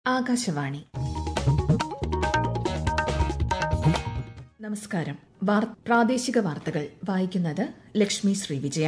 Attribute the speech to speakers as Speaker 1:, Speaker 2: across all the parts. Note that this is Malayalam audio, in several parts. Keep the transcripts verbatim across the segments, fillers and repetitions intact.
Speaker 1: ആകാശവാണി. നമസ്കാരം. പ്രാദേശിക വാർത്തകൾ വായിക്കുന്നത് ലക്ഷ്മി ശ്രീ വിജയ.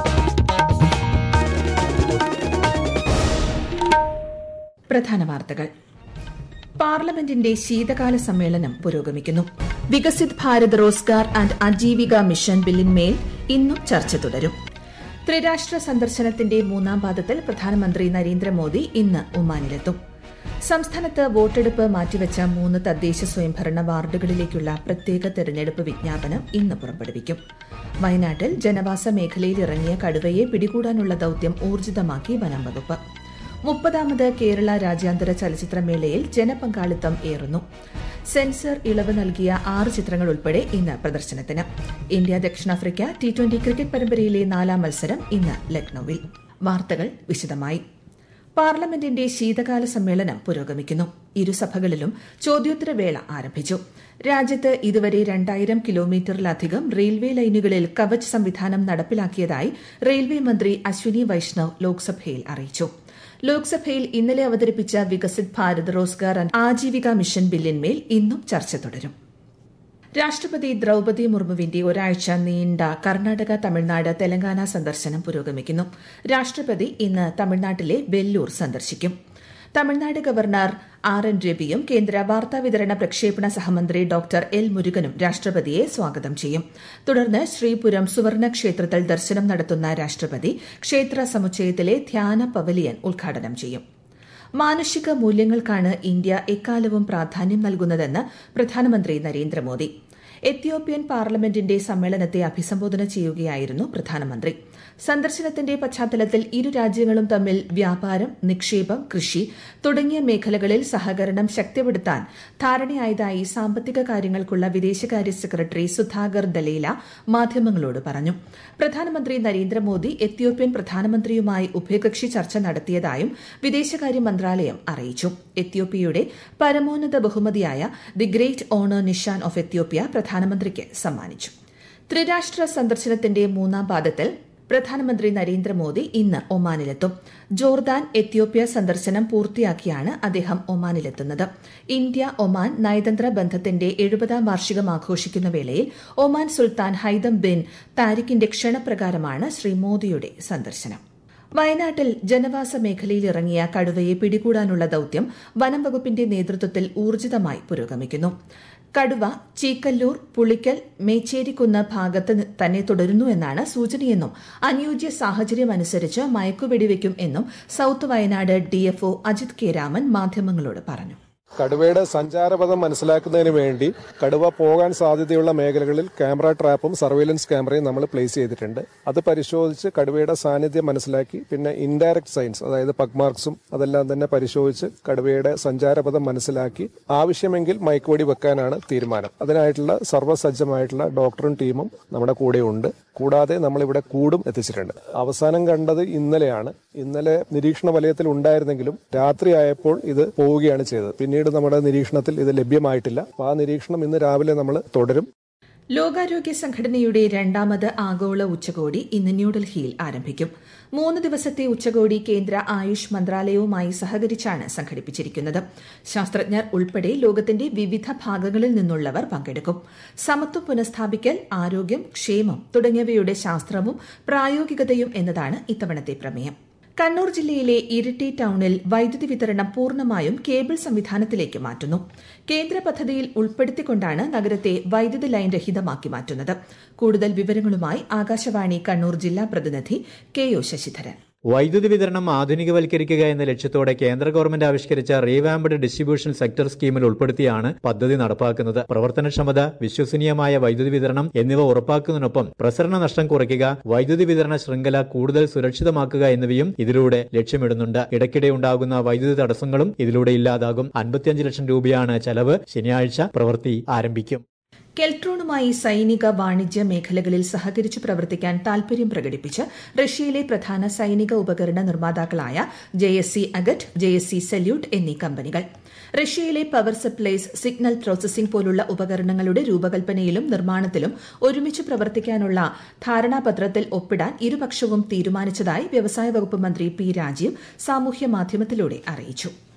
Speaker 1: പ്രധാന വാർത്തകൾ. പാർലമെന്റിന്റെ ശീതകാല സമ്മേളനം പുരോഗമിക്കുന്നു. വികസിത് ഭാരത് റോസ്ഗാർ ആന്റ് ആജീവിക മിഷൻ ബില്ലിന്മേൽ ഇന്നും ചർച്ച തുടരും. ത്രിരാഷ്ട്ര സന്ദർശനത്തിന്റെ മൂന്നാം പാദത്തിൽ പ്രധാനമന്ത്രി നരേന്ദ്രമോദി ഇന്ന് ഒമാനിലെത്തും. സംസ്ഥാനത്ത് വോട്ടെടുപ്പ് മാറ്റിവെച്ച മൂന്ന് തദ്ദേശ സ്വയംഭരണ വാർഡുകളിലേക്കുള്ള പ്രത്യേക തെരഞ്ഞെടുപ്പ് വിജ്ഞാപനം ഇന്ന് പുറപ്പെടുവിക്കും. വയനാട്ടിൽ ജനവാസ മേഖലയിൽ ഇറങ്ങിയ കടുവയെ പിടികൂടാനുള്ള ദൌത്യം ഊർജിതമാക്കി വനം വകുപ്പ്. മുപ്പതാമത് കേരള രാജ്യാന്തര ചലച്ചിത്രമേളയിൽ ജനപങ്കാളിത്തം ഏറുന്നു. സെൻസർ ഇളവ് നൽകിയ ആറ് ചിത്രങ്ങൾ ഉൾപ്പെടെ ഇന്ന് പ്രദർശനത്തിന്. ഇന്ത്യ ദക്ഷിണാഫ്രിക്ക ടി ട്വന്റി ക്രിക്കറ്റ് പരമ്പരയിലെ നാലാം മത്സരം ഇന്ന് ലക്നൌവിൽ. വാർത്തകൾ വിശദമായി. പാർലമെന്റിന്റെ ശീതകാല സമ്മേളനം പുരോഗമിക്കുന്നു. ഇരുസഭകളിലും ചോദ്യോത്തരവേള ആരംഭിച്ചു. രാജ്യത്ത് ഇതുവരെ രണ്ടായിരം കിലോമീറ്ററിലധികം റെയിൽവേ ലൈനുകളിൽ കവച് സംവിധാനം നടപ്പിലാക്കിയതായി റെയിൽവേ മന്ത്രി അശ്വിനി വൈഷ്ണവ് ലോക്സഭയിൽ അറിയിച്ചു. ലോക്സഭയിൽ ഇന്നലെ അവതരിപ്പിച്ച വികസിത് ഭാരത് റോസ്ഗാർ ആന്റ് ആജീവിക മിഷൻ ബില്ലിന്മേൽ ഇന്നും ചർച്ച തുടരും. രാഷ്ട്രപതി ദ്രൌപദി മുർമുവിന്റെ ഒരാഴ്ച നീണ്ട കർണാടക, തമിഴ്നാട്, തെലങ്കാന സന്ദർശനം പുരോഗമിക്കുന്നു. രാഷ്ട്രപതി ഇന്ന് തമിഴ്നാട്ടിലെ വെല്ലൂർ സന്ദർശിക്കും. തമിഴ്നാട് ഗവർണർ ആർ എൻ രവിയും കേന്ദ്ര വാർത്താവിതരണ പ്രക്ഷേപണ സഹമന്ത്രി ഡോക്ടർ എൽ മുരുകനും രാഷ്ട്രപതിയെ സ്വാഗതം ചെയ്യും. തുടർന്ന് ശ്രീപുരം സുവർണ ക്ഷേത്രത്തിൽ ദർശനം നടത്തുന്ന രാഷ്ട്രപതി ക്ഷേത്ര സമുച്ചയത്തിലെ ധ്യാന പവലിയൻ ഉദ്ഘാടനം ചെയ്യും. മാനുഷിക മൂല്യങ്ങൾക്കാണ് ഇന്ത്യ എക്കാലവും പ്രാധാന്യം നൽകുന്നതെന്ന് പ്രധാനമന്ത്രി നരേന്ദ്രമോദി. എത്യോപ്യൻ പാർലമെന്റിന്റെ സമ്മേളനത്തെ അഭിസംബോധന ചെയ്യുകയായിരുന്നു പ്രധാനമന്ത്രി. സന്ദർശനത്തിന്റെ പശ്ചാത്തലത്തിൽ ഇരു രാജ്യങ്ങളും തമ്മിൽ വ്യാപാരം, നിക്ഷേപം, കൃഷി തുടങ്ങിയ മേഖലകളിൽ സഹകരണം ശക്തിപ്പെടുത്താൻ ധാരണയായതായി സാമ്പത്തിക കാര്യങ്ങൾക്കുള്ള വിദേശകാര്യ സെക്രട്ടറി സുധാകർ ദലൈല മാധ്യമങ്ങളോട് പറഞ്ഞു. പ്രധാനമന്ത്രി നരേന്ദ്രമോദി എത്യോപ്യൻ പ്രധാനമന്ത്രിയുമായി ഉഭയകക്ഷി ചർച്ച നടത്തിയതായും വിദേശകാര്യ മന്ത്രാലയം അറിയിച്ചു. എത്യോപ്യയുടെ പരമോന്നത ബഹുമതിയായ the great honour Nishan of Ethiopia പ്രധാനമന്ത്രിക്ക് സമ്മാനിച്ചു. ത്രിരാഷ്ട്ര സന്ദർശനത്തിന്റെ മൂന്നാം പാദത്തിൽ പ്രധാനമന്ത്രി നരേന്ദ്രമോദി ഇന്ന് ഒമാനിലെത്തും. ജോർദാൻ, എത്യോപ്യ സന്ദർശനം പൂർത്തിയാക്കിയാണ് അദ്ദേഹം ഒമാനിലെത്തുന്നത്. ഇന്ത്യ ഒമാൻ നയതന്ത്ര ബന്ധത്തിന്റെ എഴുപതാം വാർഷികം ആഘോഷിക്കുന്ന വേളയിൽ ഒമാൻ സുൽത്താൻ ഹൈതം ബിൻ താരിഖിന്റെ ക്ഷണപ്രകാരമാണ് ശ്രീ മോദിയുടെ സന്ദർശനം. വയനാട്ടിൽ ജനവാസ മേഖലയിൽ ഇറങ്ങിയ കടുവയെ പിടികൂടാനുള്ള ദൌത്യം വനം വകുപ്പിന്റെ നേതൃത്വത്തിൽ ഊർജിതമായി പുരോഗമിക്കുന്നു. കടുവ ചീക്കല്ലൂർ, പുളിക്കൽ, മേച്ചേരിക്കുന്ന് ഭാഗത്ത് തന്നെ തുടരുന്നുവെന്നാണ് സൂചനയെന്നും അനുയോജ്യ സാഹചര്യമനുസരിച്ച് മയക്കുവെടിവെക്കും എന്നും south Wayanad DFO Ajith K Raman മാധ്യമങ്ങളോട് പറഞ്ഞു.
Speaker 2: കടുവയുടെ സഞ്ചാരപഥം മനസ്സിലാക്കുന്നതിന് വേണ്ടി കടുവ പോകാൻ സാധ്യതയുള്ള മേഖലകളിൽ ക്യാമറ ട്രാപ്പും സർവൈലൻസ് ക്യാമറയും നമ്മൾ പ്ലേസ് ചെയ്തിട്ടുണ്ട്. അത് പരിശോധിച്ച് കടുവയുടെ സാന്നിധ്യം മനസ്സിലാക്കി പിന്നെ ഇൻഡയറക്ട് സൈൻസ്, അതായത് പഗ് മാർക്സും അതെല്ലാം തന്നെ പരിശോധിച്ച് കടുവയുടെ സഞ്ചാരപഥം മനസ്സിലാക്കി ആവശ്യമെങ്കിൽ മയക്കുവെടി വെക്കാനാണ് തീരുമാനം. അതിനായിട്ടുള്ള സർവ്വസജ്ജമായിട്ടുള്ള ഡോക്ടറും ടീമും നമ്മുടെ കൂടെയുണ്ട്. കൂടാതെ നമ്മളിവിടെ കൂടും എത്തിച്ചിട്ടുണ്ട്. അവസാനം കണ്ടത് ഇന്നലെയാണ്. ഇന്നലെ നിരീക്ഷണ വലയത്തിൽ ഉണ്ടായിരുന്നെങ്കിലും രാത്രിയായപ്പോൾ ഇത് പോവുകയാണ് ചെയ്തത്. പിന്നീട് നമ്മുടെ നിരീക്ഷണത്തിൽ ഇത് ലഭ്യമായിട്ടില്ല. അപ്പോൾ ആ നിരീക്ഷണം ഇന്ന് രാവിലെ നമ്മൾ തുടരും.
Speaker 1: ലോകാരോഗ്യ സംഘടനയുടെ രണ്ടാമത് ആഗോള ഉച്ചകോടി ഇന്ന് ന്യൂഡൽഹിയിൽ ആരംഭിക്കും. മൂന്ന് ദിവസത്തെ ഉച്ചകോടി കേന്ദ്ര ആയുഷ് മന്ത്രാലയവുമായി സഹകരിച്ചാണ് സംഘടിപ്പിച്ചിരിക്കുന്നത്. ശാസ്ത്രജ്ഞർ ഉൾപ്പെടെ ലോകത്തിന്റെ വിവിധ ഭാഗങ്ങളിൽ നിന്നുള്ളവർ പങ്കെടുക്കും. സമത്വം പുനഃസ്ഥാപിക്കൽ, ആരോഗ്യം, ക്ഷേമം തുടങ്ങിയവയുടെ ശാസ്ത്രവും പ്രായോഗികതയും എന്നതാണ് ഇത്തവണത്തെ പ്രമേയം. കണ്ണൂർ ജില്ലയിലെ ഇരിട്ടി ടൌണിൽ വൈദ്യുതി വിതരണം പൂർണ്ണമായും കേബിൾ സംവിധാനത്തിലേക്ക് മാറ്റുന്നു. കേന്ദ്ര പദ്ധതിയിൽ ഉൾപ്പെടുത്തിക്കൊണ്ടാണ് നഗരത്തെ വൈദ്യുതി ലൈൻ രഹിതമാക്കി മാറ്റുന്നത്. കൂടുതൽ വിവരങ്ങളുമായി ആകാശവാണി കണ്ണൂർ ജില്ലാ പ്രതിനിധി കെ ഒ ശശിധരൻ.
Speaker 3: വൈദ്യുതി വിതരണം ആധുനികവൽക്കരിക്കുക എന്ന ലക്ഷ്യത്തോടെ കേന്ദ്ര ഗവൺമെന്റ് ആവിഷ്കരിച്ച റീവാംപ്ഡ് ഡിസ്ട്രിബ്യൂഷൻ സെക്ടർ സ്കീമിൽ ഉൾപ്പെടുത്തിയാണ് പദ്ധതി നടപ്പാക്കുന്നത്. പ്രവർത്തനക്ഷമത, വിശ്വസനീയമായ വൈദ്യുതി വിതരണം എന്നിവ ഉറപ്പാക്കുന്നതിനൊപ്പം പ്രസരണ നഷ്ടം കുറയ്ക്കുക, വൈദ്യുതി വിതരണ ശൃംഖല കൂടുതൽ സുരക്ഷിതമാക്കുക എന്നിവയും ഇതിലൂടെ ലക്ഷ്യമിടുന്നുണ്ട്. ഇടയ്ക്കിടെ ഉണ്ടാകുന്ന വൈദ്യുതി തടസ്സങ്ങളും ഇതിലൂടെ ഇല്ലാതാകും. അൻപത്തിയഞ്ച് ലക്ഷം രൂപയാണ് ചെലവ്. ശനിയാഴ്ച പ്രവൃത്തി ആരംഭിക്കും.
Speaker 1: കെൽട്രോണുമായി സൈനിക, വാണിജ്യ മേഖലകളിൽ സഹകരിച്ച് പ്രവർത്തിക്കാൻ താൽപര്യം പ്രകടിപ്പിച്ച് റഷ്യയിലെ പ്രധാന സൈനിക ഉപകരണ നിർമ്മാതാക്കളായ J S C Agat, J S C Salyut എന്നീ കമ്പനികൾ. റഷ്യയിലെ പവർ സപ്ലൈസ്, സിഗ്നൽ പ്രോസസിംഗ് പോലുള്ള ഉപകരണങ്ങളുടെ രൂപകൽപ്പനയിലും നിർമ്മാണത്തിലും ഒരുമിച്ച് പ്രവർത്തിക്കാനുള്ള ധാരണാപത്രത്തിൽ ഒപ്പിടാൻ ഇരുപക്ഷവും തീരുമാനിച്ചതായി വ്യവസായ വകുപ്പ് മന്ത്രി പി രാജീവ് സാമൂഹ്യ മാധ്യമത്തിലൂടെ അറിയിച്ചു.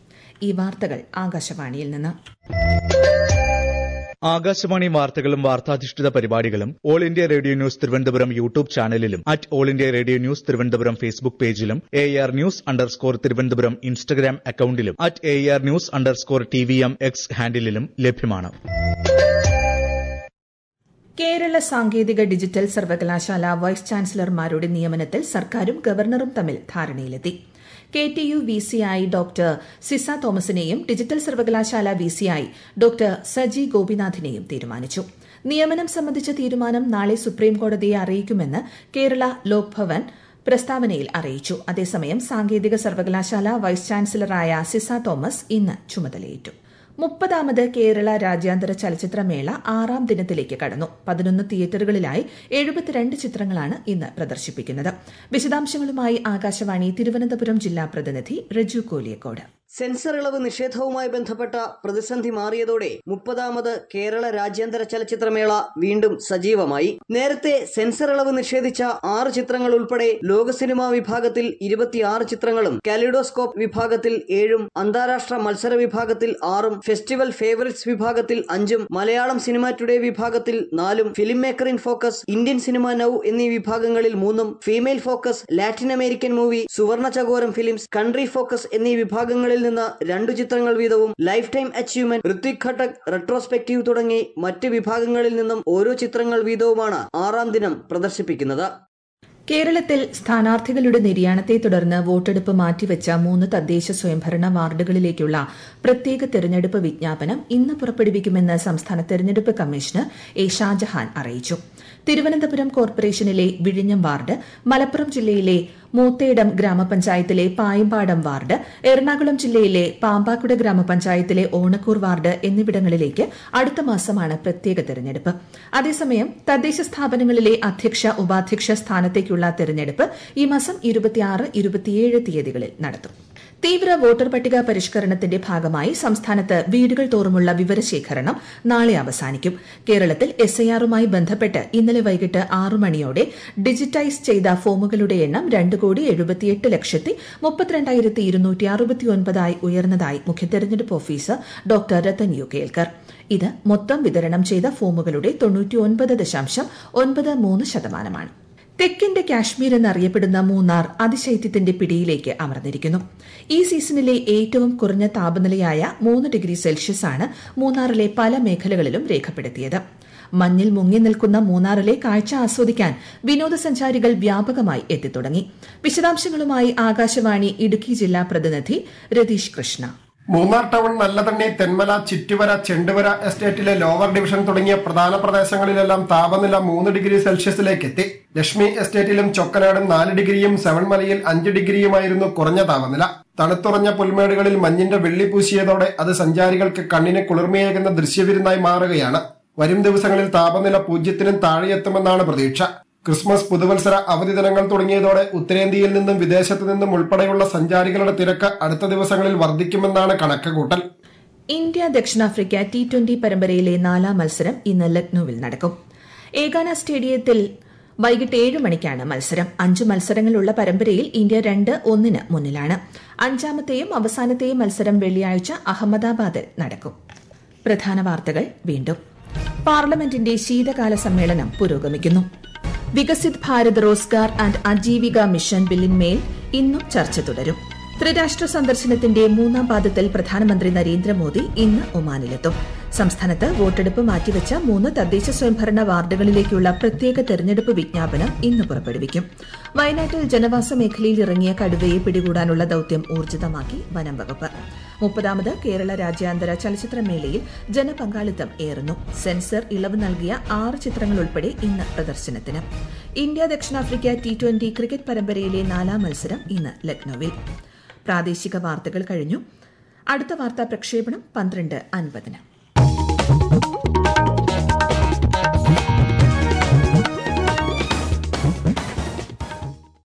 Speaker 1: ഈ വാർത്തകൾ ആകാശവാണിയിൽ നിന്ന്.
Speaker 4: ആകാശവാണി വാർത്തകളും വാർത്താധിഷ്ഠിത പരിപാടികളും All India Radio news Thiruvananthapuram YouTube ചാനലിലും at All India Radio news Thiruvananthapuram Facebook പേജിലും A R news underscore Thiruvananthapuram Instagram അക്കൌണ്ടിലും at A R news underscore T V M X ഹാൻഡിലും ലഭ്യമാണ്.
Speaker 1: കേരള സാങ്കേതിക ഡിജിറ്റൽ സർവകലാശാല വൈസ് ചാൻസലർമാരുടെ നിയമനത്തിൽ സർക്കാരും ഗവർണറും തമ്മിൽ ധാരണയിലെത്തി. കെ ടി യു വി സിയായി ഡോക്ടർ സിസ തോമസിനെയും ഡിജിറ്റൽ സർവകലാശാല വി സിയായി ഡോക്ടർ സജി ഗോപിനാഥിനെയും തീരുമാനിച്ചു. നിയമനം സംബന്ധിച്ച തീരുമാനം നാളെ സുപ്രീംകോടതിയെ അറിയിക്കുമെന്ന് കേരള ലോക്ഭവൻ പ്രസ്താവനയിൽ അറിയിച്ചു. അതേസമയം സാങ്കേതിക സർവകലാശാല വൈസ് ചാൻസലറായ സിസ തോമസ് ഇന്ന് ചുമതലയേറ്റു. മുപ്പതാമത് കേരള രാജ്യാന്തര ചലച്ചിത്രമേള ആറാം ദിനത്തിലേക്ക് കടന്നു. പതിനൊന്ന് തിയേറ്ററുകളിലായി എഴുപത്തിരണ്ട് ചിത്രങ്ങളാണ് ഇന്ന് പ്രദർശിപ്പിക്കുന്നത്. വിശദാംശങ്ങളുമായി ആകാശവാണി തിരുവനന്തപുരം ജില്ലാ പ്രതിനിധി രജു കോലിയക്കോട്.
Speaker 5: സെൻസർ ഇളവ് നിഷേധവുമായി ബന്ധപ്പെട്ട പ്രതിസന്ധി മാറിയതോടെ മുപ്പതാമത് കേരള രാജ്യാന്തര ചലച്ചിത്രമേള വീണ്ടും സജീവമായി. നേരത്തെ സെൻസർ ഇളവ് നിഷേധിച്ച ആറ് ചിത്രങ്ങൾ ഉൾപ്പെടെ ലോക സിനിമാ വിഭാഗത്തിൽ ഇരുപത്തിയാറ് ചിത്രങ്ങളും കാലിഡോസ്കോപ്പ് വിഭാഗത്തിൽ ഏഴും അന്താരാഷ്ട്ര മത്സര വിഭാഗത്തിൽ ആറും ഫെസ്റ്റിവൽ ഫേവറിറ്റ്സ് വിഭാഗത്തിൽ അഞ്ചും മലയാളം സിനിമ ടുഡേ വിഭാഗത്തിൽ നാലും film maker in focus, Indian cinema now എന്നീ വിഭാഗങ്ങളിൽ മൂന്നും female focus, Latin American movie, Suvarna Chakoram films, country focus എന്നീ വിഭാഗങ്ങളിൽ നിന്ന് രണ്ടു ചിത്രങ്ങൾ വീതവും life time achievement, Ritwik Ghatak, retrospective തുടങ്ങി മറ്റ് വിഭാഗങ്ങളിൽ നിന്നും ഓരോ ചിത്രങ്ങൾ വീതവുമാണ് ആറാം ദിനം പ്രദർശിപ്പിക്കുന്നത്.
Speaker 1: കേരളത്തിൽ സ്ഥാനാർത്ഥികളുടെ നിര്യാണത്തെ തുടർന്ന് വോട്ടെടുപ്പ് മാറ്റിവെച്ച മൂന്ന് തദ്ദേശ സ്വയംഭരണ വാർഡുകളിലേക്കുള്ള പ്രത്യേക തെരഞ്ഞെടുപ്പ് വിജ്ഞാപനം ഇന്ന് പുറപ്പെടുവിക്കുമെന്ന് സംസ്ഥാന തെരഞ്ഞെടുപ്പ് കമ്മീഷണർ എ ഷാജഹാൻ അറിയിച്ചു. തിരുവനന്തപുരം കോർപ്പറേഷനിലെ വിഴിഞ്ഞം വാർഡ്, മലപ്പുറം ജില്ലയിലെ മൂത്തേടം ഗ്രാമപഞ്ചായത്തിലെ പായമ്പാടം വാർഡ്, എറണാകുളം ജില്ലയിലെ പാമ്പാക്കുട ഗ്രാമപഞ്ചായത്തിലെ ഓണക്കൂർ വാർഡ് എന്നിവിടങ്ങളിലേക്ക് അടുത്ത മാസമാണ് പ്രത്യേക തെരഞ്ഞെടുപ്പ്. അതേസമയം തദ്ദേശ സ്ഥാപനങ്ങളിലെ അധ്യക്ഷ ഉപാധ്യക്ഷ സ്ഥാനത്തേക്കുള്ള തെരഞ്ഞെടുപ്പ് ഈ മാസം ഇരുപത്തിയാറ് ഇരുപത്തിയേഴ് തീയതികളിൽ നടത്തും. തീവ്ര വോട്ടർ പട്ടിക പരിഷ്കരണത്തിന്റെ ഭാഗമായി സംസ്ഥാനത്ത് വീടുകൾ തോറുമുള്ള വിവരശേഖരണം നാളെ അവസാനിക്കും. കേരളത്തിൽ എസ് ഐ ആറുമായി ബന്ധപ്പെട്ട് ഇന്നലെ വൈകിട്ട് ആറു മണിയോടെ ഡിജിറ്റൈസ് ചെയ്ത ഫോമുകളുടെ എണ്ണം രണ്ട് കോടി എഴുപത്തിയെട്ട് ലക്ഷത്തി മുപ്പത്തിരണ്ടായിരത്തി ഇരുന്നൂറ്റി അറുപത്തിയൊൻപതായി ഉയർന്നതായി മുഖ്യ തെരഞ്ഞെടുപ്പ് officer doctor Rathan U Kelkar. ഇത് മൊത്തം വിതരണം ചെയ്ത ഫോമുകളുടെ തൊണ്ണൂറ്റിയൊൻപത് ദശാംശം ഒൻപത് മൂന്ന് ശതമാനമാണ്. തെക്കിന്റെ കാശ്മീർ എന്നറിയപ്പെടുന്ന മൂന്നാർ അതിശൈത്യത്തിന്റെ പിടിയിലേക്ക് അമർന്നിരിക്കുന്നു. ഈ സീസണിലെ ഏറ്റവും കുറഞ്ഞ താപനിലയായ മൂന്ന് ഡിഗ്രി സെൽഷ്യസാണ് മൂന്നാറിലെ പല മേഖലകളിലും രേഖപ്പെടുത്തിയത്. മഞ്ഞിൽ മുങ്ങി നിൽക്കുന്ന മൂന്നാറിലെ കാഴ്ച ആസ്വദിക്കാൻ വിനോദസഞ്ചാരികൾ വ്യാപകമായി എത്തിത്തുടങ്ങി. വിശദാംശങ്ങളുമായി ആകാശവാണി ഇടുക്കി ജില്ലാ പ്രതിനിധി രതീഷ് കൃഷ്ണ.
Speaker 6: മൂന്നാർ ടൗൺ, നല്ലതണ്ണി, തെന്മല, ചിറ്റുവര, ചെണ്ടുവര എസ്റ്റേറ്റിലെ ലോവർ ഡിവിഷൻ തുടങ്ങിയ പ്രധാന പ്രദേശങ്ങളിലെല്ലാം താപനില മൂന്ന് ഡിഗ്രി സെൽഷ്യസിലേക്ക് എത്തി. ലക്ഷ്മി എസ്റ്റേറ്റിലും ചൊക്കനാടും നാല് ഡിഗ്രിയും സെവൻമലയിൽ അഞ്ച് ഡിഗ്രിയുമായിരുന്നു കുറഞ്ഞ താപനില. തണുത്തുറഞ്ഞ പുൽമേടുകളിൽ മഞ്ഞിന്റെ വെള്ളി പൂശിയതോടെ അത് സഞ്ചാരികൾക്ക് കണ്ണിന് കുളിർമയേകുന്ന ദൃശ്യവിരുന്നായി മാറുകയാണ്. വരും ദിവസങ്ങളിൽ താപനില പൂജ്യത്തിനും താഴെയെത്തുമെന്നാണ് പ്രതീക്ഷ. ക്രിസ്മസ്, പുതുവത്സര അവധി ദിനങ്ങൾ തുടങ്ങിയതോടെ ഉത്തരേന്ത്യയിൽ നിന്നും വിദേശത്തു നിന്നും ഉൾപ്പെടെയുള്ള സഞ്ചാരികളുടെ തിരക്ക് അടുത്ത ദിവസങ്ങളിൽ വർദ്ധിക്കുമെന്നാണ് കണക്കുകൂട്ടൽ.
Speaker 1: ഇന്ത്യ ദക്ഷിണാഫ്രിക്ക ടി ട്വന്റി പരമ്പരയിലെ നാലാം മത്സരം ഇന്ന് ലക്നൌവിൽ നടക്കും. ഏകാന സ്റ്റേഡിയത്തിൽ വൈകിട്ട് ഏഴ് മണിക്കാണ് മത്സരം. അഞ്ച് മത്സരങ്ങളുള്ള പരമ്പരയിൽ ഇന്ത്യ രണ്ട് ഒന്നിന് മുന്നിലാണ്. അഞ്ചാമത്തെയും അവസാനത്തെയും മത്സരം വെള്ളിയാഴ്ച അഹമ്മദാബാദിൽ നടക്കും. പ്രധാന വാർത്തകൾ വീണ്ടും. പാർലമെന്റിന്റെ ശീതകാല സമ്മേളനം പുരോഗമിക്കുന്നു. വികസിത് ഭാരത് റോസ്ഗാർ ആൻഡ് അജീവിക മിഷൻ ബില്ലിന്മേൽ ഇന്നും ചർച്ച തുടരും. ത്രിരാഷ്ട്ര സന്ദർശനത്തിന്റെ മൂന്നാം പാദത്തിൽ പ്രധാനമന്ത്രി നരേന്ദ്രമോദി ഇന്ന് ഒമാനിലെത്തും. സംസ്ഥാനത്ത് വോട്ടെടുപ്പ് മാറ്റിവെച്ച മൂന്ന് തദ്ദേശ സ്വയംഭരണ വാർഡുകളിലേക്കുള്ള പ്രത്യേക തെരഞ്ഞെടുപ്പ് വിജ്ഞാപനം ഇന്ന് പുറപ്പെടുവിക്കും. വയനാട്ടിൽ ജനവാസ മേഖലയിൽ ഇറങ്ങിയ കടുവയെ പിടികൂടാനുള്ള ദൌത്യം ഊർജിതമാക്കി വനം വകുപ്പ്. മുപ്പതാമത് കേരള രാജ്യാന്തര ചലച്ചിത്രമേളയിൽ ജനപങ്കാളിത്തം ഏറുന്നു. സെൻസർ ഇളവ് നൽകിയ ആറ് ചിത്രങ്ങൾ ഉൾപ്പെടെ ഇന്ന് പ്രദർശനത്തിന്. ഇന്ത്യ ദക്ഷിണാഫ്രിക്ക ടി ട്വന്റി ക്രിക്കറ്റ് പരമ്പരയിലെ നാലാം മത്സരം ഇന്ന് ലക്നൌവിൽ. പ്രാദേശിക വാർത്തകൾ കഴിഞ്ഞു. അടുത്ത വാർത്താ പ്രക്ഷേപണം പന്ത്രണ്ട് അൻപതിന്.